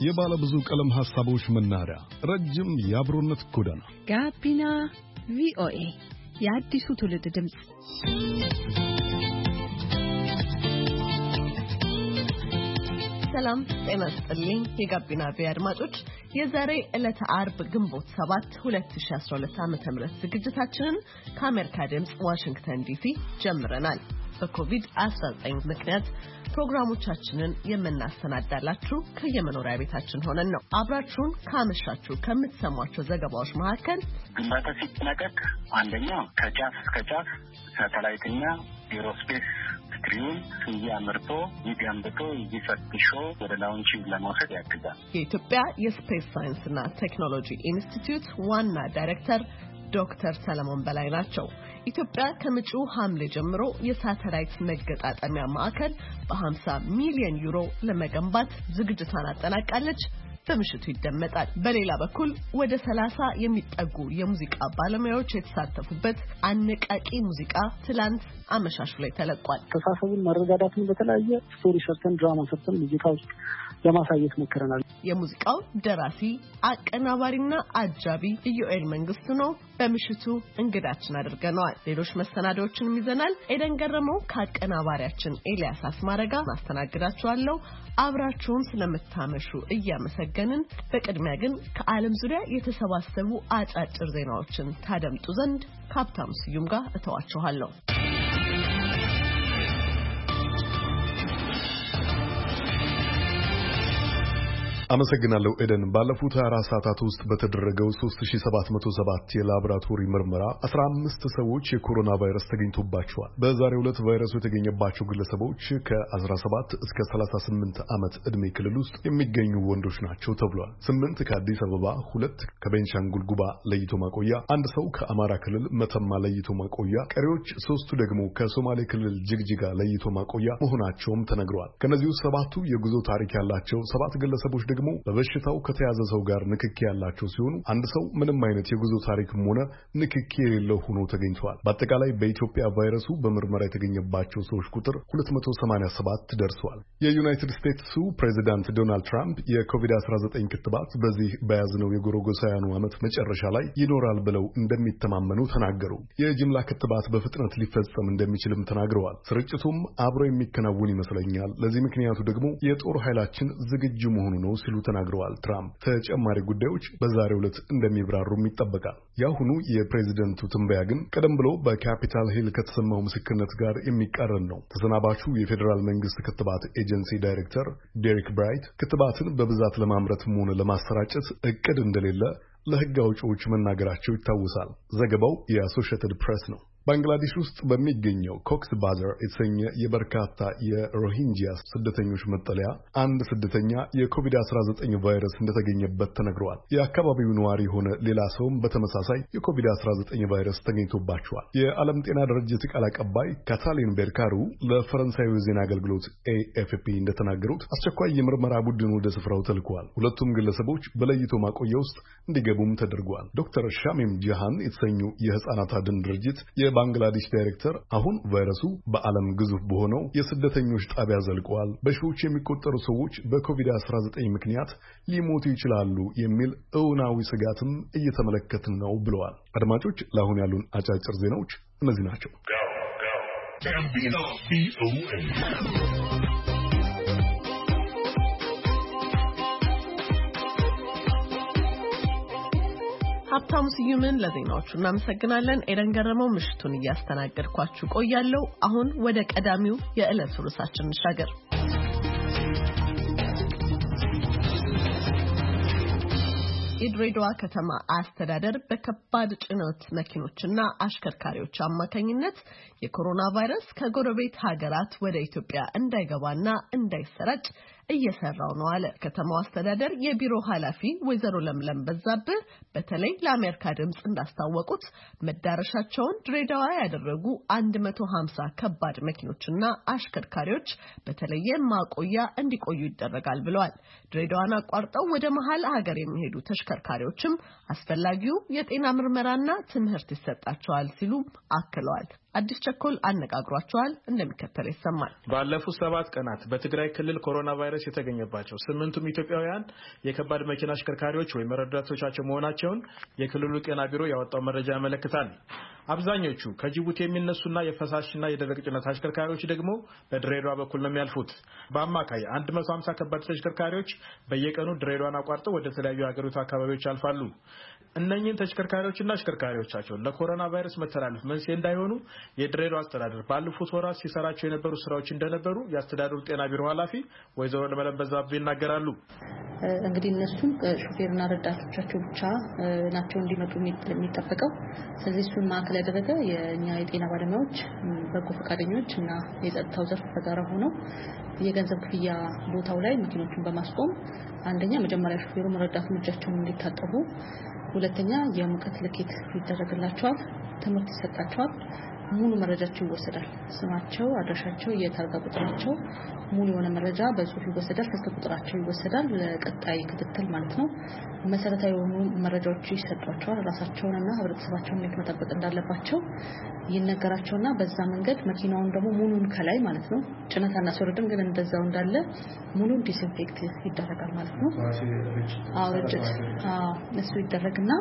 የባለ ብዙ ቀለም ሐሳቦች መናኸሪያ፣ ረጅም የአብሮነት ጎዳና ጋቢና ቪኦኤ የአዲሱ ትውልድ ድምጽ። ሰላም ጤና ይስጥልኝ የጋቢና ቪኦኤ አድማጮች፣ የዛሬ ዕለተ አርብ ግንቦት 7 2012 ዓ.ም ዝግጅታችንን ከአሜሪካ ድምጽ ዋሽንግተን ዲሲ ጀምረናል። በኮቪድ-19 ምክንያት ፕሮግራሞቻችንን የምናሰናዳላችሁ ከየመኖሪያ ቤታችን ሆነን ነው። አብራችሁን ካመሻችሁ ከምትሰሟቸው ዘገባዎች መካከል ግንባታ ሲጠናቀቅ አንደኛው ከጫፍ እስከ ጫፍ ሳተላይትና ኤሮስፔስ ስክሪን እያመርቶ ይገንብቶ ይፈትሾ ወደ ላውንቺንግ ለመውሰድ ያግዛል። የኢትዮጵያ የስፔስ ሳይንስና ቴክኖሎጂ ኢንስቲትዩት ዋና ዳይሬክተር ዶክተር ሰለሞን በላይ ናቸው። ኢትዮጵያ ከመጪው ሐምሌ ጀምሮ የሳተላይት መገጣጠሚያ ማዕከል በ50 ሚሊዮን ዩሮ ለመገንባት ዝግጅቷን አጠናቃለች። በምሽቱ ይደመጣል። በሌላ በኩል ወደ 30 የሚጠጉ የሙዚቃ ባለሙያዎች የተሳተፉበት አነቃቂ ሙዚቃ ትላንት አመሻሹ ላይ ተለቋል። ተሳሰቡን መረዳዳትን በተለያየ ስቶሪ ሰርተን ድራማ ሰርተን ሙዚቃ ውስጥ ለማሳየት ሞክረናል። የሙዚቃው ደራሲ አቀናባሪና አጃቢ ኢዮኤል መንግስቱ ነው። በምሽቱ እንግዳችን አድርገነዋል። ሌሎች መሰናዶዎችንም ይዘናል። ኤደን ገረመው ከአቀናባሪያችን ኤልያስ አስማረጋ ማስተናግዳችኋለሁ። አብራችሁን ስለምታመሹ እያመሰገንን በቅድሚያ ግን ከዓለም ዙሪያ የተሰባሰቡ አጫጭር ዜናዎችን ታደምጡ ዘንድ ከሀብታሙ ስዩም ጋር እተዋችኋለሁ። አመሰግናለሁ ኤደን። ባለፉት 24 ሰዓታት ውስጥ በተደረገው 3707 የላቦራቶሪ ምርመራ 15 ሰዎች የኮሮና ቫይረስ ተገኝቶባቸዋል። በዛሬው ዕለት ቫይረሱ የተገኘባቸው ግለሰቦች ከ17 እስከ 38 ዓመት ዕድሜ ክልል ውስጥ የሚገኙ ወንዶች ናቸው ተብሏል። 8 ከአዲስ አበባ፣ 2 ከቤንሻንጉል ጉባ ለይቶ ማቆያ፣ አንድ ሰው ከአማራ ክልል መተማ ለይቶ ማቆያ፣ ቀሪዎች 3ቱ ደግሞ ከሶማሌ ክልል ጅግጅጋ ለይቶ ማቆያ መሆናቸውም ተነግሯል። ከነዚህ ውስጥ 7ቱ የጉዞ ታሪክ ያላቸው፣ 7 ግለሰቦች ደግሞ በበሽታው ከተያዘ ሰው ጋር ንክኪ ያላቸው ሲሆኑ አንድ ሰው ምንም አይነት የጉዞ ታሪክም ሆነ ንክኪ የሌለው ሆኖ ተገኝቷል። በአጠቃላይ በኢትዮጵያ ቫይረሱ በምርመራ የተገኘባቸው ሰዎች ቁጥር 287 ደርሷል። የዩናይትድ ስቴትሱ ፕሬዚዳንት ዶናልድ ትራምፕ የኮቪድ-19 ክትባት በዚህ በያዝነው የጎርጎሳውያኑ ዓመት መጨረሻ ላይ ይኖራል ብለው እንደሚተማመኑ ተናገሩ። የጅምላ ክትባት በፍጥነት ሊፈጸም እንደሚችልም ተናግረዋል። ስርጭቱም አብሮ የሚከናወን ይመስለኛል። ለዚህ ምክንያቱ ደግሞ የጦር ኃይላችን ዝግጁ መሆኑ ነው ሲሉ ተናግረዋል። ትራምፕ ተጨማሪ ጉዳዮች በዛሬው ዕለት እንደሚብራሩም ይጠበቃል። ያሁኑ የፕሬዚደንቱ ትንበያ ግን ቀደም ብሎ በካፒታል ሂል ከተሰማው ምስክርነት ጋር የሚቃረን ነው። ተሰናባቹ የፌዴራል መንግስት ክትባት ኤጀንሲ ዳይሬክተር ዴሪክ ብራይት ክትባትን በብዛት ለማምረትም ሆነ ለማሰራጨት እቅድ እንደሌለ ለሕግ አውጪዎች መናገራቸው ይታወሳል። ዘገባው የአሶሺየትድ ፕሬስ ነው። ባንግላዴሽ ውስጥ በሚገኘው ኮክስ ባዛር የተሰኘ የበርካታ የሮሂንጂያ ስደተኞች መጠለያ አንድ ስደተኛ የኮቪድ-19 ቫይረስ እንደተገኘበት ተነግሯል። የአካባቢው ነዋሪ የሆነ ሌላ ሰውም በተመሳሳይ የኮቪድ-19 ቫይረስ ተገኝቶባቸዋል። የዓለም ጤና ድርጅት ቃል አቀባይ ካታሊን ቤርካሩ ለፈረንሳዩ ዜና አገልግሎት AFP እንደተናገሩት አስቸኳይ የምርመራ ቡድን ወደ ስፍራው ተልኳል። ሁለቱም ግለሰቦች በለይቶ ማቆያ ውስጥ እንዲገቡም ተደርጓል። ዶክተር ሻሚም ጃሃን የተሰኙ የህፃናት አድን ድርጅት የባንግላዴሽ ዳይሬክተር አሁን ቫይረሱ በዓለም ግዙፍ በሆነው የስደተኞች ጣቢያ ዘልቋል፣ በሺዎች የሚቆጠሩ ሰዎች በኮቪድ-19 ምክንያት ሊሞቱ ይችላሉ የሚል እውናዊ ስጋትም እየተመለከትን ነው ብለዋል። አድማጮች፣ ለአሁን ያሉን አጫጭር ዜናዎች እነዚህ ናቸው። ሀብታሙ ስዩምን ለዜናዎቹ እናመሰግናለን። ኤደን ገረመው ምሽቱን እያስተናገድኳችሁ ቆያለሁ። አሁን ወደ ቀዳሚው የዕለቱ ርዕሳችን እንሻገር። የድሬዳዋ ከተማ አስተዳደር በከባድ ጭነት መኪኖችና አሽከርካሪዎች አማካኝነት የኮሮና ቫይረስ ከጎረቤት ሀገራት ወደ ኢትዮጵያ እንዳይገባና እንዳይሰራጭ እየሰራው ነው አለ። ከተማው አስተዳደር የቢሮ ኃላፊ ወይዘሮ ለምለም በዛብህ በተለይ ለአሜሪካ ድምጽ እንዳስታወቁት መዳረሻቸውን ድሬዳዋ ያደረጉ 150 ከባድ መኪኖችና አሽከርካሪዎች በተለየ ማቆያ እንዲቆዩ ይደረጋል ብለዋል። ድሬዳዋን አቋርጠው ወደ መሃል ሀገር የሚሄዱ ተሽከርካሪዎችም አስፈላጊው የጤና ምርመራና ትምህርት ይሰጣቸዋል ሲሉ አክለዋል። አዲስ ቸኮል አነጋግሯቸዋል እንደሚከተል ይሰማል። ባለፉት 7 ቀናት በትግራይ ክልል ኮሮና ቫይረስ የተገኘባቸው 8ቱም ኢትዮጵያውያን የከባድ መኪና አሽከርካሪዎች ወይ ረዳቶቻቸው መሆናቸውን የክልሉ ጤና ቢሮ ያወጣው መረጃ ያመለክታል። አብዛኞቹ ከጅቡቲ የሚነሱና የፈሳሽና የደረቅ ጭነት አሽከርካሪዎች ደግሞ በድሬዳዋ በኩል ነው የሚያልፉት። በአማካይ 150 ከባድ ተሽከርካሪዎች በየቀኑ ድሬዳዋን አቋርጠው ወደ ተለያዩ ሀገሪቱ አካባቢዎች ያልፋሉ። እነኚህን ተሽከርካሪዎችና አሽከርካሪዎች ለኮሮና ቫይረስ መተላለፍ መንስኤ እንዳይሆኑ የድሬዳዋ አስተዳደር ባለፉት ወራት ሲሰራቸው የነበሩ ስራዎች እንደነበሩ የአስተዳደሩ ጤና ቢሮ ኃላፊ ወይዘሮ ለመለም በዛብህ ይናገራሉ። እንግዲህ እነሱም ሹፌርና ረዳቶቻቸው ብቻ ናቸው እንዲመጡ የሚጠበቀው። ስለዚህ እሱን ማዕከል ያደረገ የኛ የጤና ባለሙያዎች፣ በጎ ፈቃደኞች እና የጸጥታው ዘርፍ በጋራ ሆነው የገንዘብ ክፍያ ቦታው ላይ መኪኖቹን በማስቆም አንደኛ መጀመሪያ ሹፌሩ ረዳቱ እጃቸውን እንዲታጠቡ፣ ሁለተኛ የሙቀት ልኬት ይደረግላቸዋል፣ ትምህርት ይሰጣቸዋል፣ ሙሉ መረጃቸው ይወሰዳል። ስማቸው፣ አድራሻቸው፣ የታርጋ ቁጥራቸው ሙሉ የሆነ መረጃ በጽሁፍ ይወሰዳል። ከስልክ ቁጥራቸው ይወሰዳል ለቀጣይ ክትትል ማለት ነው። መሰረታዊ የሆኑ መረጃዎች ይሰጧቸዋል። ራሳቸውንና ህብረተሰባቸውን እንዴት መጠበቅ እንዳለባቸው ይነገራቸውና በዛ መንገድ መኪናውን ደግሞ ሙሉን ከላይ ማለት ነው ጭነት አናስወርድም፣ ግን እንደዛው እንዳለ ሙሉን ዲስኢንፌክት ይደረጋል ማለት ነው። ርጭት እሱ ይደረግና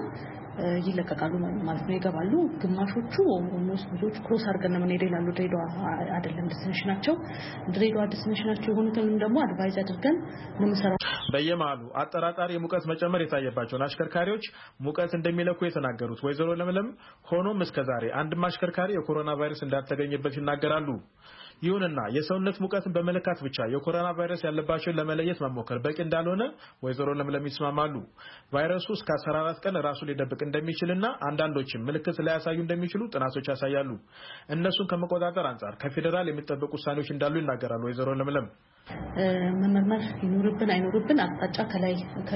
ይለቀቃሉ ማለት ነው። ይገባሉ። ግማሾቹ ብዙዎች ክሮስ አድርገን ነው የምንሄደው ይላሉ። ድሬዳዋ አይደለም ዲስቲኔሽናቸው። ድሬዳዋ ዲስቲኔሽናቸው የሆኑትንም ደግሞ አድቫይዝ አድርገን ነው የምንሰራው። በየመሃሉ አጠራጣሪ የሙቀት መጨመር የታየባቸውን አሽከርካሪዎች ሙቀት እንደሚለኩ የተናገሩት ወይዘሮ ለምለም ሆኖም እስከዛሬ አንድም አሽከርካሪ የኮሮና ቫይረስ እንዳልተገኘበት ይናገራሉ። ይሁንና የሰውነት ሙቀትን በመለካት ብቻ የኮሮና ቫይረስ ያለባቸውን ለመለየት መሞከር በቂ እንዳልሆነ ወይዘሮ ለምለም ይስማማሉ። ቫይረሱ እስከ 14 ቀን ራሱ ሊደብቅ እንደሚችልና አንዳንዶችም ምልክት ላያሳዩ እንደሚችሉ ጥናቶች ያሳያሉ። እነሱን ከመቆጣጠር አንጻር ከፌደራል የሚጠበቁ ውሳኔዎች እንዳሉ ይናገራሉ ወይዘሮ ለምለም። መመርመር ይኖርብን አይኖርብን አቅጣጫ ከላይ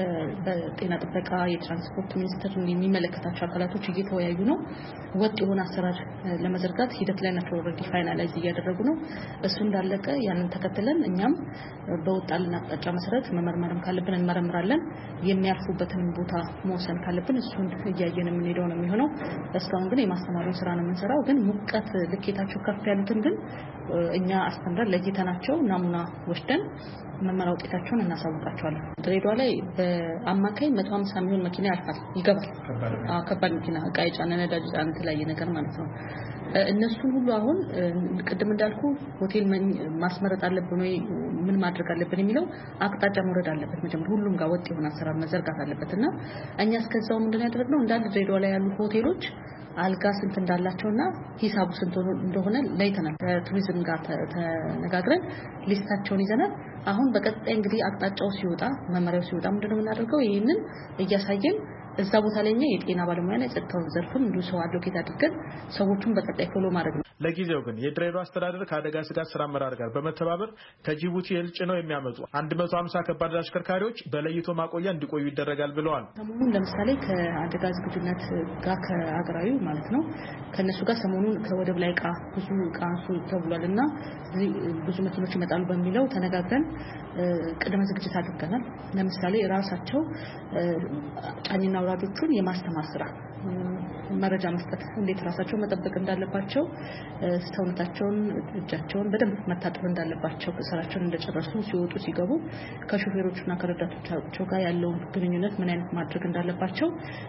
በጤና ጥበቃ የትራንስፖርት ሚኒስቴር የሚመለከታቸው አካላቶች እየተወያዩ ነው። ወጥ የሆነ አሰራር ለመዘርጋት ሂደት ላይ ናቸው። ኦልሬዲ ፋይናላይዝ እያደረጉ ነው። እሱ እንዳለቀ ያንን ተከትለን እኛም በወጣልን አቅጣጫ መሰረት መመርመርም ካለብን እንመረምራለን። የሚያርፉበትን ቦታ መወሰን ካለብን እሱን እያየን የምንሄደው ነው የሚሆነው። እስካሁን ግን የማስተማሩን ስራ ነው የምንሰራው። ግን ሙቀት ልኬታቸው ከፍ ያሉትን ግን እኛ አስተምረን ለይተናቸው ናሙና ወስደን መመሪያ ውጤታቸውን እናሳውቃቸዋለን። ድሬዳዋ ላይ በአማካይ 150 የሚሆን መኪና ያልፋል ይገባል። ከባድ መኪና ዕቃ የጫነ ነዳጅ ጫነ የተለያየ ነገር ማለት ነው። እነሱን ሁሉ አሁን ቅድም እንዳልኩ ሆቴል ማስመረጥ አለብን ወይ ምን ማድረግ አለብን የሚለው አቅጣጫ መውረድ አለበት። መጀመሪያ ሁሉም ጋር ወጥ የሆነ አሰራር መዘርጋት አለበትና እኛ እስከዛው ምንድነው ያደረግነው እንዳለ ድሬዳዋ ላይ ያሉ ሆቴሎች አልጋ ስንት እንዳላቸውና ሂሳቡ ስንት እንደሆነ ለይተናል። ከቱሪዝም ጋር ተነጋግረን ሊስታቸውን ይዘናል። አሁን በቀጣይ እንግዲህ አቅጣጫው ሲወጣ መመሪያው ሲወጣ ምንድነው የምናደርገው ይሄንን እያሳየን እዛ ቦታ ላይ የጤና ባለሙያና የጸጥታውን ዘርፍም እንዱ ሰው አሎኬት አድርገን ሰዎቹን በቀጣይ ፎሎ ማድረግ ነው። ለጊዜው ግን የድሬዳዋ አስተዳደር ከአደጋ ስጋት ስራ አመራር ጋር በመተባበር ከጅቡቲ ነው የሚያመጡ 150 ከባድ አሽከርካሪዎች በለይቶ ማቆያ እንዲቆዩ ይደረጋል ብለዋል። ሰሞኑን ለምሳሌ ከአደጋ ዝግጁነት ጋር ከአገራዊ ማለት ነው ከነሱ ጋር ሰሞኑን ከወደብ ላይ ብዙ ዕቃ አንሱ ተብሏልና ብዙ መኪኖች ይመጣሉ በሚለው ተነጋግረን ቅድመ ዝግጅት አድርገናል። ለምሳሌ ራሳቸው ጫኝና አውራጆቹን የማስተማር ስራ መረጃ መስጠት እንዴት ራሳቸው መጠበቅ እንዳለባቸው ሰውነታቸውን እጃቸውን በደንብ መታጠብ እንዳለባቸው ስራቸውን እንደጨረሱ ሲወጡ ሲገቡ ከሹፌሮቹና ከረዳቶቻቸው ጋር ያለውን ግንኙነት ምን አይነት ማድረግ እንዳለባቸው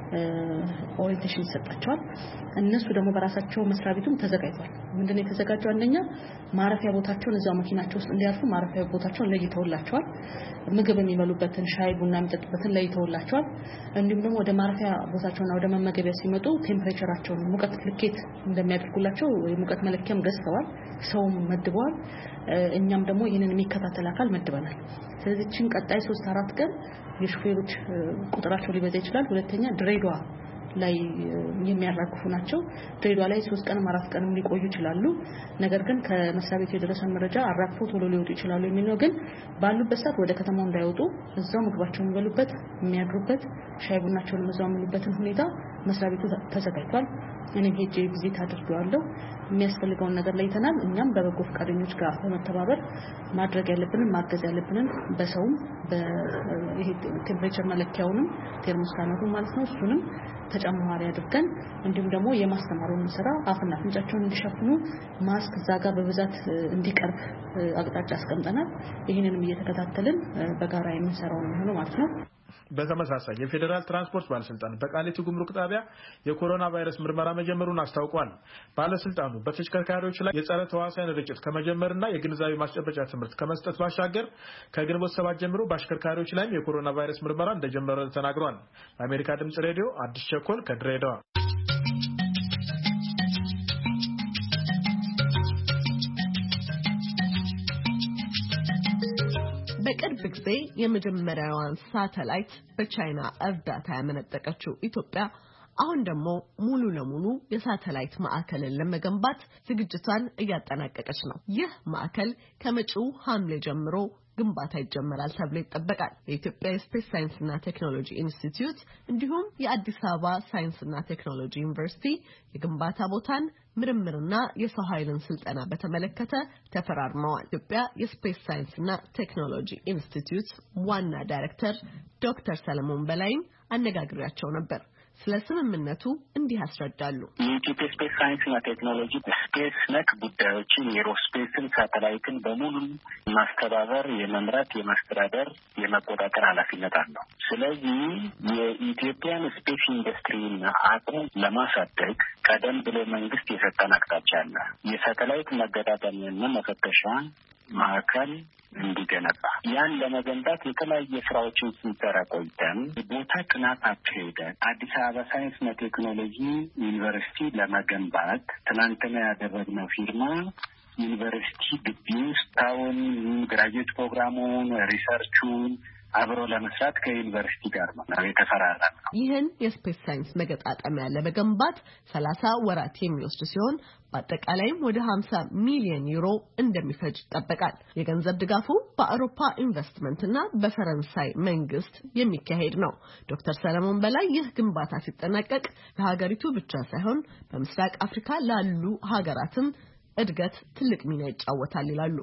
ኦሪንቴሽን ይሰጣቸዋል። እነሱ ደግሞ በራሳቸው መስሪያ ቤቱም ተዘጋጅቷል። ምንድነው የተዘጋጀው? አንደኛ ማረፊያ ቦታቸውን እዛው መኪናቸው ውስጥ እንዲያርፉ ማረፊያ ቦታቸውን ለይተውላቸዋል። ምግብ የሚበሉበትን ሻይ ቡና የሚጠጡበትን ለይተውላቸዋል። እንዲሁም ደግሞ ወደ ማረፊያ ቦታቸውና ወደ መመገቢያ ሲመጡ ቴምፕሬቸራቸውን ሙቀት ልኬት እንደሚያደርጉላቸው የሙቀት መለኪያም ገዝተዋል። ሰውም መድበዋል። እኛም ደግሞ ይሄንን የሚከታተል አካል መድበናል። ስለዚህ ቀጣይ 3-4 ቀን የሹፌሮች ቁጥራቸው ሊበዛ ይችላል። ሁለተኛ ድሬዳዋ ላይ የሚያራግፉ ናቸው። ድሬዳዋ ላይ 3 ቀን 4 ቀን ሊቆዩ ይችላሉ። ነገር ግን ከመስሪያ ቤቱ የደረሰን መረጃ አራግፎ ቶሎ ሊወጡ ይችላሉ የሚለው ግን ባሉበት ሰዓት ወደ ከተማው እንዳይወጡ እዛው ምግባቸውን የሚበሉበት የሚያድሩበት ሻይ ቡናቸውን እዛው የሚሉበትን ሁኔታ መስሪያ ቤቱ ተዘጋጅቷል። እኔም ሄጄ ቪዚት አድርጌዋለሁ። የሚያስፈልገውን ነገር ለይተናል። እኛም በበጎ ፈቃደኞች ጋር በመተባበር ማድረግ ያለብንን ማገዝ ያለብንን በሰውም በይሄ ቴምፕሬቸር መለኪያውንም ቴርሞስካነሩን ማለት ነው እሱንም ተጨማሪ አድርገን እንዲሁም ደግሞ የማስተማሩን ስራ አፍና አፍንጫቸውን እንዲሸፍኑ ማስክ ዛጋ በብዛት እንዲቀርብ አቅጣጫ አስቀምጠናል። ይሄንንም እየተከታተልን በጋራ የምንሰራው ነው ማለት ነው። በተመሳሳይ የፌደራል ትራንስፖርት ባለስልጣን በቃሊቲ ጉምሩክ ጣቢያ የኮሮና ቫይረስ ምርመራ መጀመሩን አስታውቋል። ባለስልጣኑ በተሽከርካሪዎች ላይ የጸረ ተዋሳያን ርጭት ከመጀመርና የግንዛቤ ማስጨበጫ ትምህርት ከመስጠት ባሻገር ከግንቦት 7 ጀምሮ በአሽከርካሪዎች ላይ የኮሮና ቫይረስ ምርመራ እንደጀመረ ተናግሯል። ለአሜሪካ ድምጽ ሬዲዮ አዲስ ቸኮል ከድሬዳዋ። በቅርብ ጊዜ የመጀመሪያዋን ሳተላይት በቻይና እርዳታ ያመነጠቀችው ኢትዮጵያ አሁን ደግሞ ሙሉ ለሙሉ የሳተላይት ማዕከልን ለመገንባት ዝግጅቷን እያጠናቀቀች ነው። ይህ ማዕከል ከመጪው ሐምሌ ጀምሮ ግንባታ ይጀመራል ተብሎ ይጠበቃል። የኢትዮጵያ ስፔስ ሳይንስና ቴክኖሎጂ ኢንስቲትዩት እንዲሁም የአዲስ አበባ ሳይንስና ቴክኖሎጂ ዩኒቨርሲቲ የግንባታ ቦታን ምርምርና የሰው ኃይልን ስልጠና በተመለከተ ተፈራርመዋል። ኢትዮጵያ የስፔስ ሳይንስና ቴክኖሎጂ ኢንስቲትዩት ዋና ዳይሬክተር ዶክተር ሰለሞን በላይን አነጋግሬያቸው ነበር። ስለ ስምምነቱ እንዲህ ያስረዳሉ። የኢትዮጵያ ስፔስ ሳይንስና ቴክኖሎጂ ስፔስ ነክ ጉዳዮችን ኤሮስፔስን፣ ሳተላይትን በሙሉ ማስተባበር፣ የመምራት፣ የማስተዳደር፣ የመቆጣጠር ኃላፊነት አለው። ስለዚህ የኢትዮጵያን ስፔስ ኢንዱስትሪና አቅም ለማሳደግ ቀደም ብሎ መንግስት የሰጠን አቅጣጫ አለ። የሳተላይት መገጣጠሚያና መፈተሻ ማዕከል እንዲገነባ ያን ለመገንባት የተለያየ ስራዎችን ስንሰራ ቆይተን ቦታ ጥናት አካሄደን አዲስ አበባ ሳይንስና ቴክኖሎጂ ዩኒቨርሲቲ ለመገንባት ትናንትና ያደረግነው ፊርማ ዩኒቨርሲቲ ግቢ ውስጥ አሁን ግራጁዌት ፕሮግራሙን ሪሰርቹን አብሮ ለመስራት ከዩኒቨርሲቲ ጋር ነው የተፈራረመው። ይህን የስፔስ ሳይንስ መገጣጠሚያ ለመገንባት 30 ወራት የሚወስድ ሲሆን በአጠቃላይም ወደ 50 ሚሊዮን ዩሮ እንደሚፈጅ ይጠበቃል። የገንዘብ ድጋፉ በአውሮፓ ኢንቨስትመንትና በፈረንሳይ መንግስት የሚካሄድ ነው። ዶክተር ሰለሞን በላይ ይህ ግንባታ ሲጠናቀቅ ለሀገሪቱ ብቻ ሳይሆን በምስራቅ አፍሪካ ላሉ ሀገራትም እድገት ትልቅ ሚና ይጫወታል ይላሉ።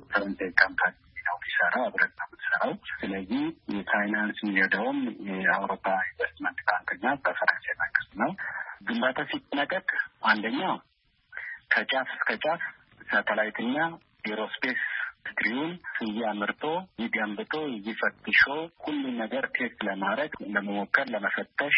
ሰራ አብረን ነው የምንሰራው። ስለዚህ የፋይናንስ የሚረዳውም የአውሮፓ ኢንቨስትመንት ባንክና በፈረንሳይ መንግስት ነው። ግንባታ ሲጠናቀቅ አንደኛው ከጫፍ እስከ ጫፍ ሳተላይትና ኤሮስፔስ ትሪውን እያመርቶ ይገንብቶ ይፈትሾ ሁሉ ነገር ቴስት ለማድረግ ለመሞከር ለመፈተሽ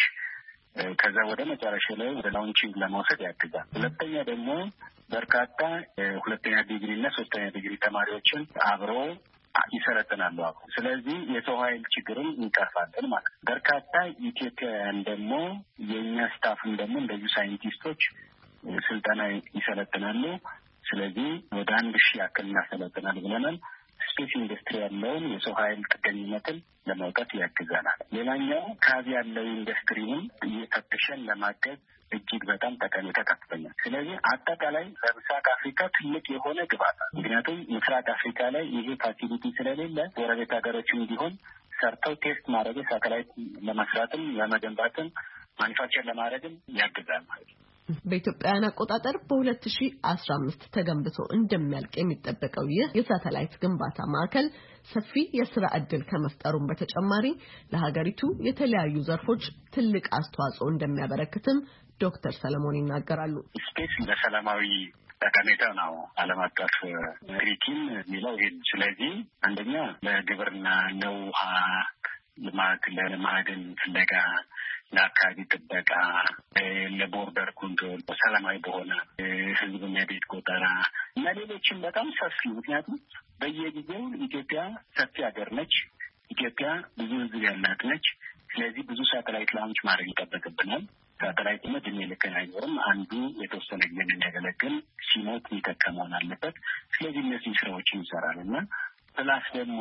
ከዛ ወደ መጨረሻ ላይ ወደ ላውንቺንግ ለመውሰድ ያግዛል። ሁለተኛ ደግሞ በርካታ ሁለተኛ ዲግሪ እና ሶስተኛ ዲግሪ ተማሪዎችን አብሮ ይሰለጥናሉ። ስለዚህ የሰው ኃይል ችግርን እንቀርፋለን ማለት ነው። በርካታ ኢትዮጵያውያን ደግሞ የእኛ ስታፍም ደግሞ እንደዚሁ ሳይንቲስቶች ስልጠና ይሰለጥናሉ። ስለዚህ ወደ 1000 ያክል እናሰለጥናል ብለናል። ስፔስ ኢንዱስትሪ ያለውን የሰው ኃይል ጥገኝነትን ለማውጣት ያግዛናል። ሌላኛው ካዚ ያለው ኢንዱስትሪንም እየፈተሸን ለማገዝ እጅግ በጣም ጠቀሜታ ከፍተኛ። ስለዚህ አጠቃላይ በምስራቅ አፍሪካ ትልቅ የሆነ ግብዓት፣ ምክንያቱም ምስራቅ አፍሪካ ላይ ይሄ ፋሲሊቲ ስለሌለ ጎረቤት ሀገሮችም ቢሆን ሰርተው ቴስት ማድረግ ሳተላይት ለመስራትም ለመገንባትም ማኒፋክቸር ለማድረግም ያግዛል ማለት ነው። በኢትዮጵያውያን አቆጣጠር በ2015 ተገንብቶ እንደሚያልቅ የሚጠበቀው ይህ የሳተላይት ግንባታ ማዕከል ሰፊ የሥራ ዕድል ከመፍጠሩም በተጨማሪ ለሀገሪቱ የተለያዩ ዘርፎች ትልቅ አስተዋጽኦ እንደሚያበረክትም ዶክተር ሰለሞን ይናገራሉ። ስፔስ ለሰላማዊ ጠቀሜታ ነው። ዓለም አቀፍ ትሪቲም የሚለው ይሄን። ስለዚህ አንደኛ ለግብርና፣ ለውሃ ልማት፣ ለማዕድን ፍለጋ፣ ለአካባቢ ጥበቃ፣ ለቦርደር ኮንትሮል፣ ሰላማዊ በሆነ ህዝብና የቤት ቆጠራ እና ሌሎችም በጣም ሰፊ። ምክንያቱም በየጊዜው ኢትዮጵያ ሰፊ ሀገር ነች። ኢትዮጵያ ብዙ ህዝብ ያላት ነች። ስለዚህ ብዙ ሳተላይት ላውንች ማድረግ ይጠበቅብናል። ሳተላይት እድሜ ልክን አይኖርም። አንዱ የተወሰነ ጊዜ የሚያገለግል ሲሞት የሚተካ መሆን አለበት። ስለዚህ እነዚህ ስራዎችን ይሰራል እና ፕላስ ደግሞ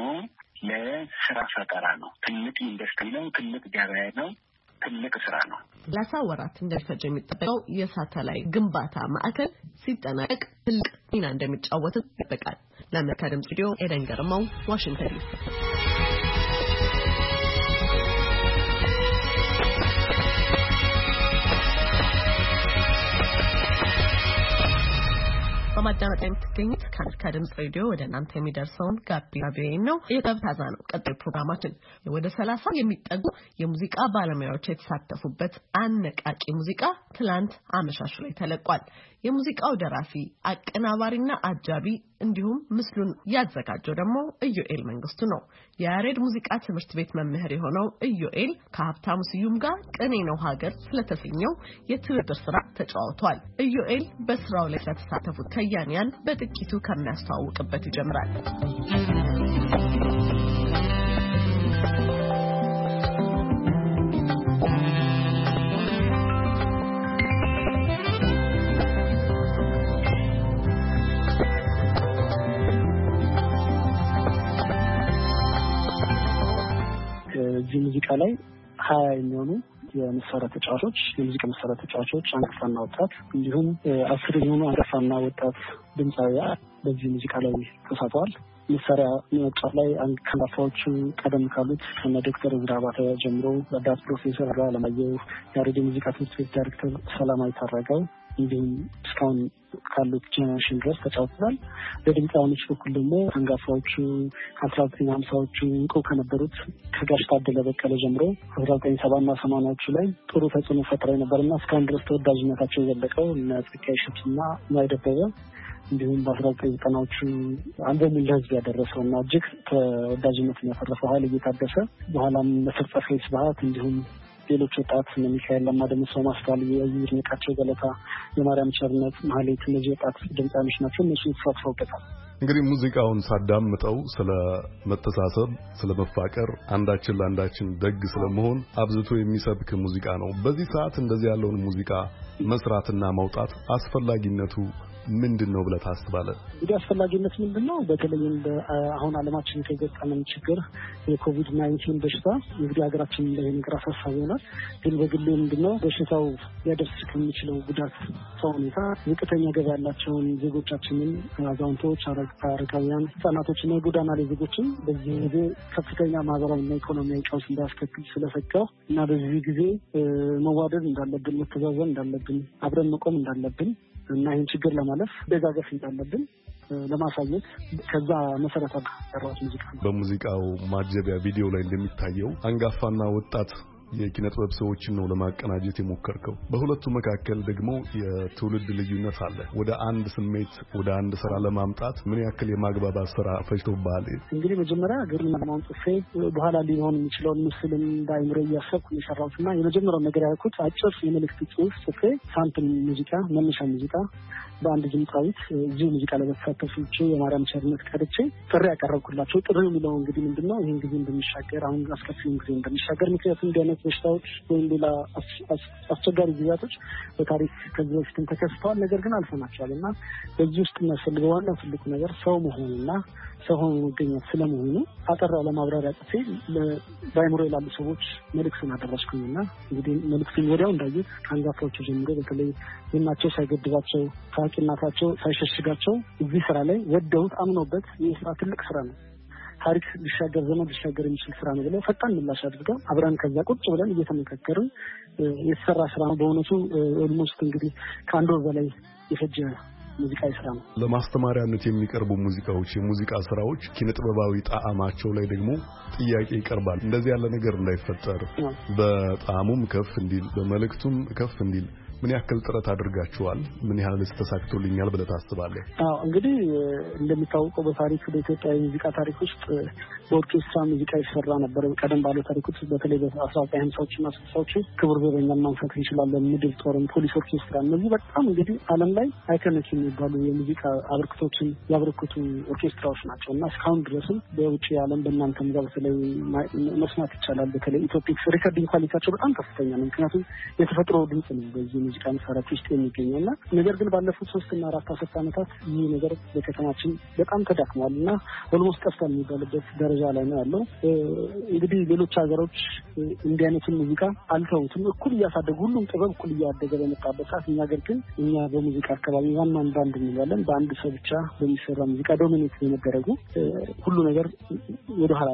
ለስራ ፈጠራ ነው። ትልቅ ኢንዱስትሪ ነው። ትልቅ ገበያ ነው። ትልቅ ስራ ነው። 30 ወራት እንደሚፈጅ የሚጠበቀው የሳተላይት ግንባታ ማዕከል ሲጠናቀቅ ትልቅ ሚና እንደሚጫወት ይጠበቃል። ለአሜሪካ ድምጽ ሬዲዮ ኤደን ገርማው ዋሽንግተን ዲሲ። በማዳመጥ የምትገኙት ከአሜሪካ ድምጽ ሬዲዮ ወደ እናንተ የሚደርሰውን ጋቢና ቪኦኤ ነው። የጠብታዛ ነው ቀጣይ ፕሮግራማችን። ወደ 30 የሚጠጉ የሙዚቃ ባለሙያዎች የተሳተፉበት አነቃቂ ሙዚቃ ትላንት አመሻሹ ላይ ተለቋል። የሙዚቃው ደራሲ አቀናባሪና አጃቢ እንዲሁም ምስሉን ያዘጋጀው ደግሞ ኢዮኤል መንግስቱ ነው። የያሬድ ሙዚቃ ትምህርት ቤት መምህር የሆነው ኢዮኤል ከሀብታሙ ስዩም ጋር ቅኔ ነው ሀገር ስለተሰኘው የትውልድ ስራ ተጫውቷል። ኢዮኤል በስራው ላይ ስለተሳተፉት ከያንያን በጥቂቱ ከሚያስተዋውቅበት ይጀምራል። እዚህ ሙዚቃ ላይ 20 የሚሆኑ የመሳሪያ ተጫዋቾች የሙዚቃ መሳሪያ ተጫዋቾች አንጋፋና ወጣት እንዲሁም 10 የሚሆኑ አንጋፋና ወጣት ድምፃውያን በዚህ ሙዚቃ ላይ ተሳትፈዋል። መሳሪያ መጫወት ላይ አንጋፋዎቹ ቀደም ካሉት ከነ ዶክተር ዝራባተ ጀምሮ ረዳት ፕሮፌሰር አለማየሁ፣ ያሬድ ሙዚቃ ትምህርት ቤት ዳይሬክተር ሰላማዊ ታረቀው እንዲሁም እስካሁን ካሉት ጄኔሬሽን ድረስ ተጫውተዋል። በድምፃውያኖች በኩል ደግሞ አንጋፋዎቹ 1950ዎቹ እንቁ ከነበሩት ከጋሽ ታደለ በቀለ ጀምሮ 1970 እና 80ዎቹ ላይ ጥሩ ተጽዕኖ ፈጥረው ነበርና እስካሁን ድረስ ተወዳጅነታቸው የዘለቀው እነ ጸጋዬ እሸቱና ማይደበበ እንዲሁም በ1990ዎቹ አልበሙን ለህዝብ ያደረሰውና እጅግ ተወዳጅነትን ያፈረፈው ኃይሌ እየታደሰ በኋላም መሰርጸ ፍሬ ስብሐት እንዲሁም ሌሎች ወጣት ሚካኤል ለማ ደምሰው ማስተዋል የይርነቃቸው ገለታ የማርያም ቸርነት ማህሌት እነዚህ ወጣት ድምፃውያኖች ናቸው። እነሱ ተሳትፈውበታል። እንግዲህ ሙዚቃውን ሳዳምጠው ስለ መተሳሰብ፣ ስለ መፋቀር፣ አንዳችን ለአንዳችን ደግ ስለመሆን አብዝቶ የሚሰብክ ሙዚቃ ነው። በዚህ ሰዓት እንደዚህ ያለውን ሙዚቃ መስራትና ማውጣት አስፈላጊነቱ ምንድነው ብለህ ታስባለህ? እንግዲህ አስፈላጊነት ምንድነው? በተለይም አሁን ዓለማችን የተገጠመን ችግር የኮቪድ-19 በሽታ እንግዲህ ሀገራችን ላይ ነገር አሳሳቢ ሆኗል። ግን በግሌ ምንድነው በሽታው ሊያደርስ ከሚችለው ጉዳት ሁኔታ ዝቅተኛ ገቢ ያላቸውን ዜጎቻችንን አዛውንቶች፣ አረጋውያን፣ ህጻናቶችና የጎዳና ላይ ዜጎችን በዚህ ጊዜ ከፍተኛ ማህበራዊና ኢኮኖሚያዊ ቀውስ እንዳያስከትል ስለሰጋው እና በዚህ ጊዜ መዋደድ እንዳለብን፣ መተዛዘን እንዳለብን፣ አብረን መቆም እንዳለብን እና ይህን ችግር ለማለፍ ደጋገፍ እንዳለብን ለማሳየት ከዛ መሰረታዊ ያራስ ሙዚቃ ነው። በሙዚቃው ማጀቢያ ቪዲዮ ላይ እንደሚታየው አንጋፋና ወጣት የኪነ ጥበብ ሰዎችን ነው ለማቀናጀት የሞከርከው። በሁለቱ መካከል ደግሞ የትውልድ ልዩነት አለ። ወደ አንድ ስሜት ወደ አንድ ስራ ለማምጣት ምን ያክል የማግባባት ስራ ፈጅቶብሃል? እንግዲህ መጀመሪያ ግርማ ጽፌ በኋላ ሊሆን የሚችለውን ምስልን በአይምሮ እያሰብኩ የሰራሁትና የመጀመሪያው ነገር ያልኩት አጭር የመልእክት ጽሑፍ ጽፌ ሳምፕል ሙዚቃ መነሻ ሙዚቃ በአንድ ድምፃዊት እዚህ ሙዚቃ ላይ በተሳተፉት የማርያም ቸርነት ቀርጬ ጥሪ ያቀረብኩላቸው። ጥሪው የሚለው እንግዲህ ምንድነው ይህን ጊዜ እንደሚሻገር አሁን አስከፊውን ጊዜ እንደሚሻገር ምክንያቱም እንደነት በሽታዎች ወይም ሌላ አስቸጋሪ ጊዜያቶች በታሪክ ከዚህ በፊትም ተከስተዋል። ነገር ግን አልፈናቸዋል እና በዚህ ውስጥ የሚያስፈልገው ዋናው ትልቁ ነገር ሰው መሆኑና ሰው ሆኖ መገኘት ስለመሆኑ አጠር ያለ ማብራሪያ ጽፌ በአይምሮ ላሉ ሰዎች መልእክቱን አደረስኩኝና እንግዲህ መልእክቱን ወዲያው እንዳዩት ከአንጋፋዎቹ ጀምሮ በተለይ ዝናቸው ሳይገድባቸው ታዋቂነታቸው ሳይሸሽጋቸው እዚህ ስራ ላይ ወደውት አምነውበት ይህ ስራ ትልቅ ስራ ነው፣ ታሪክ ሊሻገር ዘመን ሊሻገር የሚችል ስራ ነው ብለው ፈጣን ምላሽ አድርገው አብረን ከዛ ቁጭ ብለን እየተመካከርን የተሰራ ስራ ነው። በእውነቱ ኦልሞስት እንግዲህ ከአንድ ወር በላይ የፈጀ ሙዚቃ ስራ ነው። ለማስተማሪያነት የሚቀርቡ ሙዚቃዎች የሙዚቃ ስራዎች ኪነጥበባዊ ጣዕማቸው ላይ ደግሞ ጥያቄ ይቀርባል። እንደዚህ ያለ ነገር እንዳይፈጠር በጣዕሙም ከፍ እንዲል በመልእክቱም ከፍ እንዲል ምን ያክል ጥረት አድርጋችኋል? ምን ያህልስ ተሳክቶልኛል ብለህ ታስባለህ? እንግዲህ እንደሚታወቀው በታሪክ በኢትዮጵያ የሙዚቃ ታሪክ ውስጥ በኦርኬስትራ ሙዚቃ ይሰራ ነበር። ቀደም ባለው ታሪክ ውስጥ በተለይ በ1950ዎቹ እና 60ዎቹ ክቡር ዘበኛን ማንሳት እንችላለን። ምድር ጦርም፣ ፖሊስ ኦርኬስትራ እነዚህ በጣም እንግዲህ ዓለም ላይ አይኮኒክ የሚባሉ የሙዚቃ አበርክቶችን ያበረክቱ ኦርኬስትራዎች ናቸው እና እስካሁን ድረስም በውጭ ዓለም በእናንተም ጋር በተለይ መስማት ይቻላል። በተለይ ኢትዮፒክስ ሪከርዲንግ ኳሊቲያቸው በጣም ከፍተኛ ነው። ምክንያቱም የተፈጥሮ ድምጽ ነው በዚህ ሙዚቃ መሳሪያዎች ውስጥ የሚገኘውና ነገር ግን ባለፉት 3 እና 4 አስርት ዓመታት ይህ ነገር በከተማችን በጣም ተዳክሟል እና ኦልሞስት ጠፍቷል የሚባልበት ደረጃ ላይ ነው ያለው። እንግዲህ ሌሎች ሀገሮች እንዲህ አይነቱን ሙዚቃ አልተውትም፣ እኩል እያሳደጉ ሁሉም ጥበብ እኩል እያደገ በመጣበት ሰዓት እኛ ግን እኛ በሙዚቃ አካባቢ ዋናን ባንድ እንላለን በአንድ ሰው ብቻ በሚሰራ ሙዚቃ ዶሚኔት በመደረጉ ሁሉ ነገር ወደ ኋላ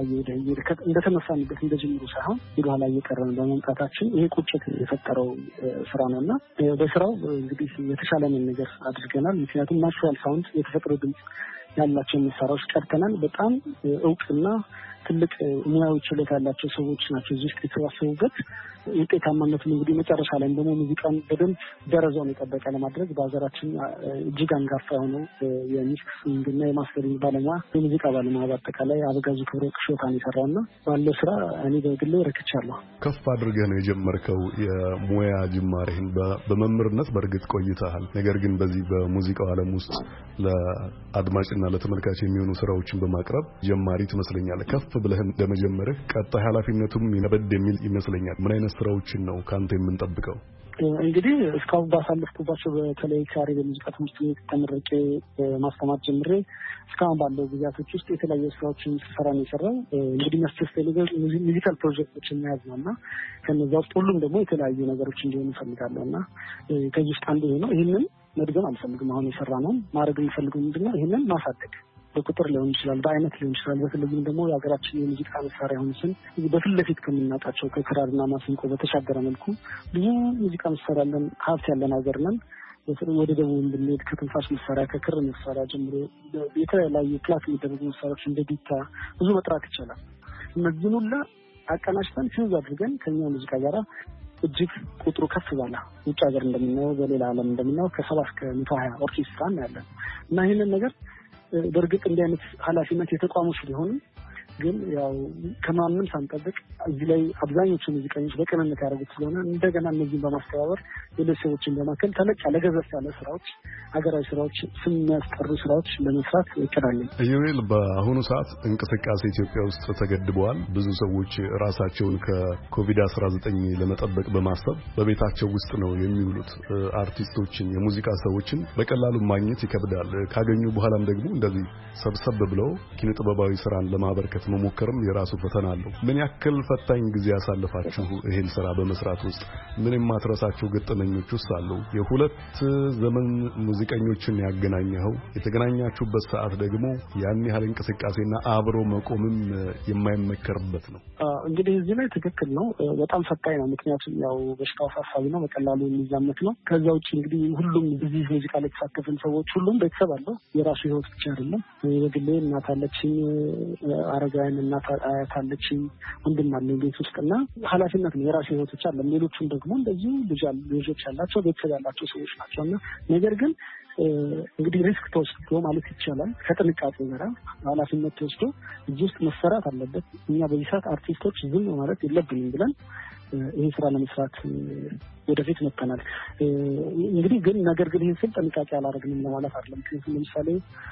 እንደተነሳንበት እንደጀምሩ ሳይሆን ወደ ኋላ እየቀረን በመምጣታችን ይሄ ቁጭት የፈጠረው ስራ ነውና በስራው እንግዲህ የተሻለንን ነገር አድርገናል። ምክንያቱም ናቹራል ሳውንድ የተፈጥሮ ድምጽ ያላቸው መሳሪያዎች ቀርተናል። በጣም እውቅና ትልቅ ሙያዊ ችሎታ ያላቸው ሰዎች ናቸው እዚህ ውስጥ የተሰባሰቡበት። ውጤታማነቱን እንግዲህ መጨረሻ ላይ ደግሞ ሙዚቃን በደንብ ደረጃውን የጠበቀ ለማድረግ በሀገራችን እጅግ አንጋፋ የሆነው የሚክሲንግ እና የማስተሪንግ ባለሙያ የሙዚቃ ባለሙያ በአጠቃላይ አበጋዙ ክብረ ቅሾታን የሰራውና ባለው ስራ እኔ በግሌ ረክቻለሁ። ከፍ አድርገህ ነው የጀመርከው የሙያ ጅማሬህን። በመምህርነት በእርግጥ ቆይተሃል። ነገር ግን በዚህ በሙዚቃው ዓለም ውስጥ ለአድማጭና ለተመልካች የሚሆኑ ስራዎችን በማቅረብ ጀማሪ ትመስለኛለህ። ከፍ ብለህ እንደመጀመርህ ቀጣይ ኃላፊነቱም ይነበድ የሚል ይመስለኛል። ምን አይነት ስራዎችን ነው ካንተ የምንጠብቀው? እንግዲህ እስካሁን ባሳለፍኩባቸው በተለይ ካሬ በሙዚቃ ትምህርት ቤት ተመርቄ ማስተማር ጀምሬ እስካሁን ባለው ጊዜያቶች ውስጥ የተለያዩ ስራዎችን ስሰራ ነው የሰራው። እንግዲህ ማስተርስ ነገር ሙዚካል ፕሮጀክቶችን መያዝ ነውና ከነዛ ውስጥ ሁሉም ደግሞ የተለያዩ ነገሮች እንዲሆኑ እፈልጋለሁና ከዚህ ውስጥ አንዱ ነው። ይሄንን መድገም አልፈልግም። አሁን የሰራ ነው ማድረግ የሚፈልገው ምንድነው? ይሄንን ማሳደግ በቁጥር ሊሆን ይችላል፣ በአይነት ሊሆን ይችላል። በተለይም ደግሞ የሀገራችን የሙዚቃ መሳሪያ ሆኑትን በፊት ለፊት ከምናጣቸው ከክራርና ማሲንቆ በተሻገረ መልኩ ብዙ ሙዚቃ መሳሪያ ያለን ሀብት ያለን ሀገር ነን። ወደ ደቡብ ብንሄድ ከትንፋሽ መሳሪያ ከክር መሳሪያ ጀምሮ የተለያዩ ፕላት የሚደረጉ መሳሪያዎች እንደ ጊታ ብዙ መጥራት ይቻላል። እነዚህን ሁላ አቀናጅተን ፊውዝ አድርገን ከኛ ሙዚቃ ጋራ እጅግ ቁጥሩ ከፍ ባለ ውጭ ሀገር እንደምናየው በሌላ ዓለም እንደምናየው ከ70 እስከ 120 ኦርኬስትራ ያለን እና ይህንን ነገር በእርግጥ እንዲህ አይነት ኃላፊነት የተቋሞች ቢሆንም ግን ያው ከማንም ሳንጠብቅ እዚህ ላይ አብዛኞቹ ሙዚቀኞች በቅንነት ያደረጉት ስለሆነ እንደገና እነዚህን በማስተባበር ሌሎች ሰዎችን በማከል ተለቅ ያለ ገዘፍ ያለ ስራዎች ሀገራዊ ስራዎች ስም የሚያስጠሩ ስራዎች ለመስራት እቅዳለሁ። ኢዩኤል፣ በአሁኑ ሰዓት እንቅስቃሴ ኢትዮጵያ ውስጥ ተገድበዋል። ብዙ ሰዎች ራሳቸውን ከኮቪድ-19 ለመጠበቅ በማሰብ በቤታቸው ውስጥ ነው የሚውሉት። አርቲስቶችን፣ የሙዚቃ ሰዎችን በቀላሉ ማግኘት ይከብዳል። ካገኙ በኋላም ደግሞ እንደዚህ ሰብሰብ ብለው ኪነጥበባዊ ስራን ለማበርከት መሞከርም የራሱ ፈተና አለው። ምን ያክል ፈታኝ ጊዜ ያሳልፋችሁ ይሄን ስራ በመስራት ውስጥ? ምን የማትረሳቸው ገጠመኞች ውስጥ አሉ? የሁለት ዘመን ሙዚቀኞችን ያገናኘው የተገናኛችሁበት ሰዓት ደግሞ ያን ያህል እንቅስቃሴና አብሮ መቆምም የማይመከርበት ነው። እንግዲህ እዚህ ላይ ትክክል ነው። በጣም ፈታኝ ነው። ምክንያቱም ያው በሽታው አሳሳቢ ነው፣ በቀላሉ የሚዛመት ነው። ከዛ ውጭ እንግዲህ ሁሉም እዚህ ሙዚቃ ላይ የተሳተፉን ሰዎች ሁሉም ቤተሰብ አለው። የራሱ ህይወት ብቻ አይደለም። በግሌ እናት አለችኝ፣ አረጋውያን እናት አያት አለችኝ፣ ወንድም አለኝ ቤት ውስጥና ኃላፊነት ነው። የራሱ ህይወት ብቻ አይደለም። ሌሎቹም ደግሞ እንደዚህ ልጆች ያላቸው ቤተሰብ ያላቸው ሰዎች ናቸውና ነገር ግን እንግዲህ ሪስክ ተወስዶ ማለት ይቻላል ከጥንቃቄ ጋር ኃላፊነት ተወስዶ እዚህ ውስጥ መሰራት አለበት። እኛ በዚህ ሰዓት አርቲስቶች ዝም ማለት የለብንም ብለን ይህን ስራ ለመስራት ወደፊት መጥተናል። እንግዲህ ግን ነገር ግን ይህን ስል ጥንቃቄ አላደረግንም ለማለት አይደለም። ምክንያቱም ለምሳሌ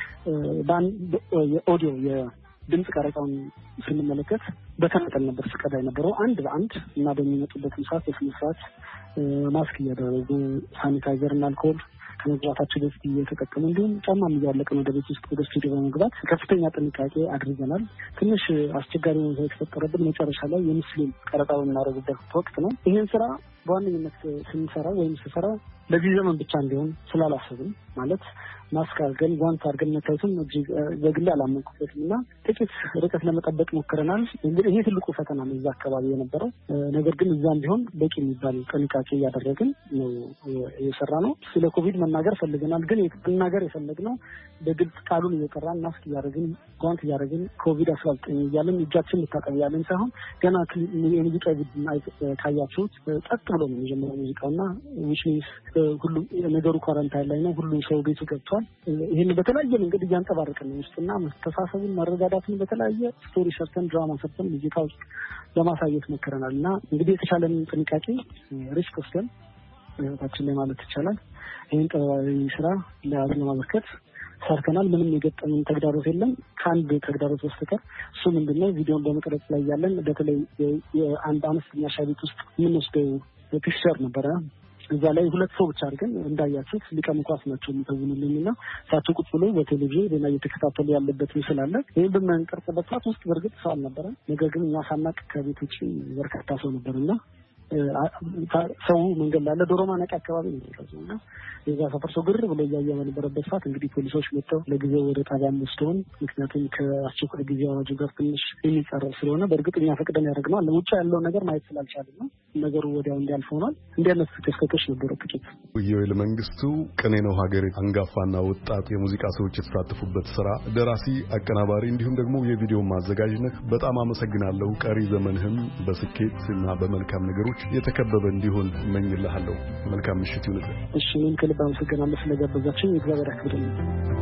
የኦዲዮ የድምጽ ቀረጻውን ስንመለከት በተናጠል ነበር ስቀዳ የነበረው አንድ በአንድ እና በሚመጡበት ሰዓት በስነ ስርዓት ማስክ እያደረጉ ሳኒታይዘር እና አልኮል ከመግባታቸው በፊት እየተጠቀሙ እንዲሁም ጫማም እያወለቅን ወደ ቤት ውስጥ ወደ ስቱዲዮ በመግባት ከፍተኛ ጥንቃቄ አድርገናል። ትንሽ አስቸጋሪ ሁኔታ የተፈጠረብን መጨረሻ ላይ የሙስሊም ቀረጻ በምናደርግበት ወቅት ነው። ይህን ስራ በዋነኝነት ስንሰራ ወይም ስሰራ ለዚህ ዘመን ብቻ እንዲሆን ስላላሰብን ማለት ማስክ አድርገን ጓንት አድርገን መታየቱም እጅግ በግሌ አላመንኩበትም እና ጥቂት ርቀት ለመጠበቅ ሞክረናል። እንግዲህ ይሄ ትልቁ ፈተና ነው እዛ አካባቢ የነበረው። ነገር ግን እዛም ቢሆን በቂ የሚባል ጥንቃቄ እያደረግን ነው የሰራ ነው። ስለ ኮቪድ መናገር ፈልገናል፣ ግን መናገር የፈለግነው በግልጽ ቃሉን እየቀራን ማስክ እያደረግን ጓንት እያደረግን ኮቪድ-19 እያለን እጃችን ልታጠብ ያለን ሳይሆን ገና የሙዚቃ ቡድን ካያችሁት ጠጥ ብሎ ነው የጀመረው ሙዚቃውና ዊች ሚንስ ሁሉም ነገሩ ኳረንታይን ላይ ነው። ሁሉም ሰው ቤቱ ገብቷል። ይህን በተለያየ መንገድ እያንጸባረቅን ነው ውስጥና መተሳሰብን መረዳዳትን በተለያየ ስቶሪ ሰርተን ድራማ ሰርተን ሙዚቃ ውስጥ ለማሳየት ሞክረናል እና እንግዲህ የተሻለን ጥንቃቄ ሪስክ ወስደን ህይወታችን ላይ ማለት ይቻላል ይህን ጥበባዊ ስራ ለማበርከት ሰርተናል። ምንም የገጠምን ተግዳሮት የለም ከአንድ ተግዳሮት በስተቀር። እሱ ምንድነው ቪዲዮን በመቅረጽ ላይ ያለን በተለይ የአንድ አነስተኛ ሻይ ቤት ውስጥ የምንወስደው ፒክቸር ነበረ። እዛ ላይ ሁለት ሰው ብቻ አድርገን እንዳያችሁት ሊቀም ኳስ ናቸው የሚተውኑልኝና እሳቸው ቁጭ ብሎ በቴሌቪዥን ዜና እየተከታተሉ ያለበት ምስል አለ። ይህን በምንቀርጽበት ሰዓት ውስጥ በእርግጥ ሰው አልነበረም። ነገር ግን እኛ ሳናቅ ከቤት ውጭ በርካታ ሰው ነበርና ሰው መንገድ ላይ ዶሮ ማነቅ አካባቢ ነው ያለውና የዛ ሰፈር ሰው ግር ብሎ እያየ በነበረበት ሰዓት እንግዲህ ፖሊሶች መጥተው ለጊዜው ወደ ጣቢያ ወስደውን ምክንያቱም ከአስቸኳይ ጊዜ አዋጁ ጋር ትንሽ የሚጻረር ስለሆነ በእርግጠኛ ፈቅደን ያደረግነው ለውጭ ያለው ነገር ማየት ስላልቻልን ነው ነገሩ ወዲያው እንዲያልፍ ሆኗል። እንዲያነሱ ክስተቶች ነበሩ ጥቂት። የወይል መንግስቱ ቅኔ ነው ሀገሬ አንጋፋና ወጣት የሙዚቃ ሰዎች የተሳተፉበት ስራ ደራሲ፣ አቀናባሪ እንዲሁም ደግሞ የቪዲዮ ማዘጋጅ ነህ። በጣም አመሰግናለሁ። ቀሪ ዘመንህም በስኬትና በመልካም ነገሮች የተከበበ እንዲሆን እመኝልሃለሁ። መልካም ምሽት ይሁንልህ። እሺ እኔም ከልብ አመሰግናለሁ ስለጋበዛችሁኝ። እግዚአብሔር ያክብርልኝ።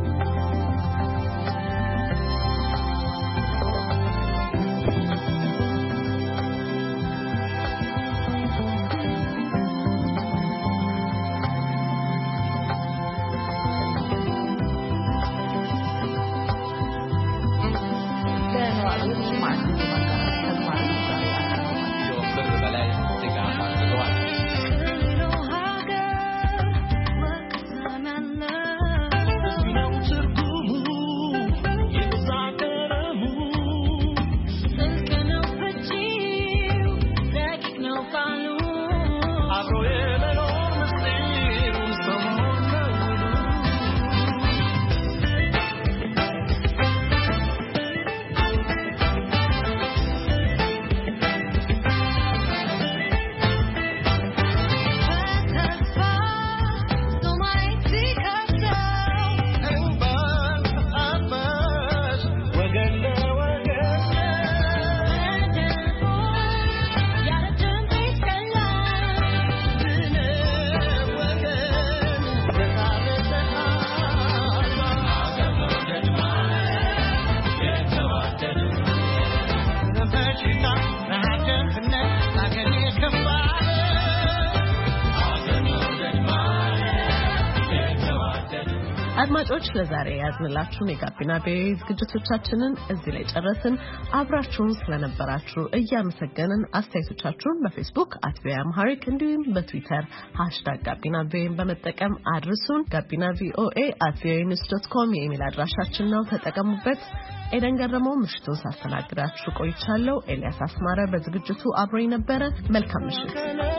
አድማጮች ለዛሬ ያዝንላችሁን የጋቢና ቪኦኤ ዝግጅቶቻችንን እዚህ ላይ ጨረስን። አብራችሁን ስለነበራችሁ እያመሰገንን አስተያየቶቻችሁን በፌስቡክ @ቪኦኤአምሃሪክ እንዲሁም በትዊተር #ጋቢናቪኦኤን በመጠቀም አድርሱን። gabinavioe@voanews.com የኢሜል አድራሻችን ነው፣ ተጠቀሙበት። ኤደን ገረመው ምሽቱን ሳስተናግዳችሁ ቆይቻለሁ። ኤልያስ አስማረ በዝግጅቱ አብሮኝ ነበረ። መልካም ምሽት።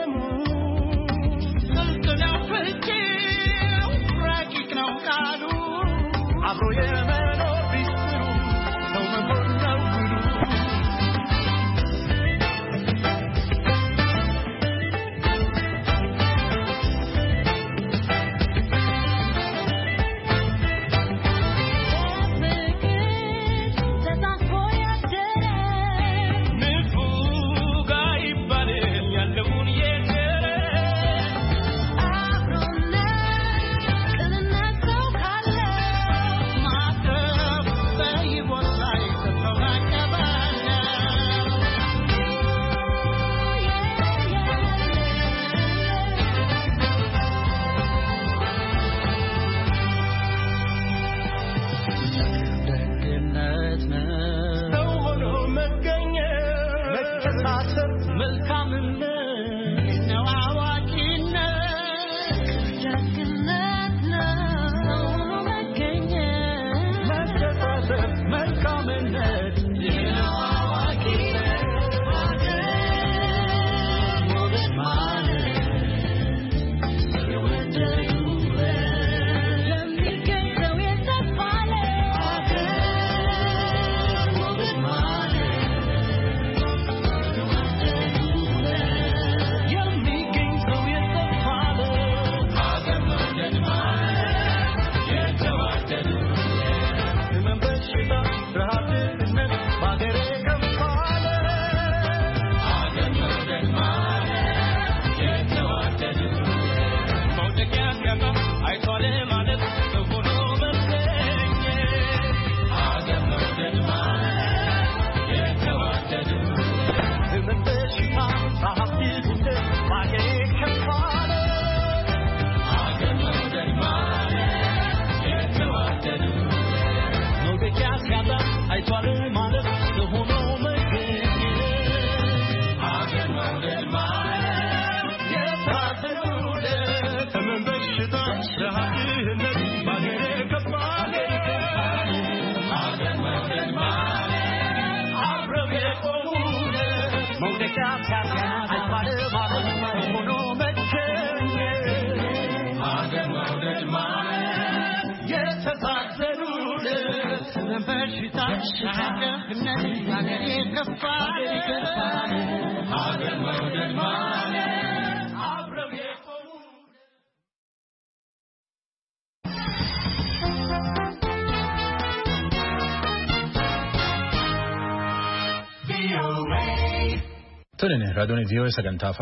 Abro የመኖር ቢስሩ ነው መሆን ነው ጉዱ ንፉጋ ይባልም ያለውን የጀረ Move the መውደድ ማለት የተዛዘኑለት በሽታሽነት ሀገር የከፋል ሀገር መውደድ ማለት አብረው የቆሙ Tolene, raadiyoonis yoo sagantaa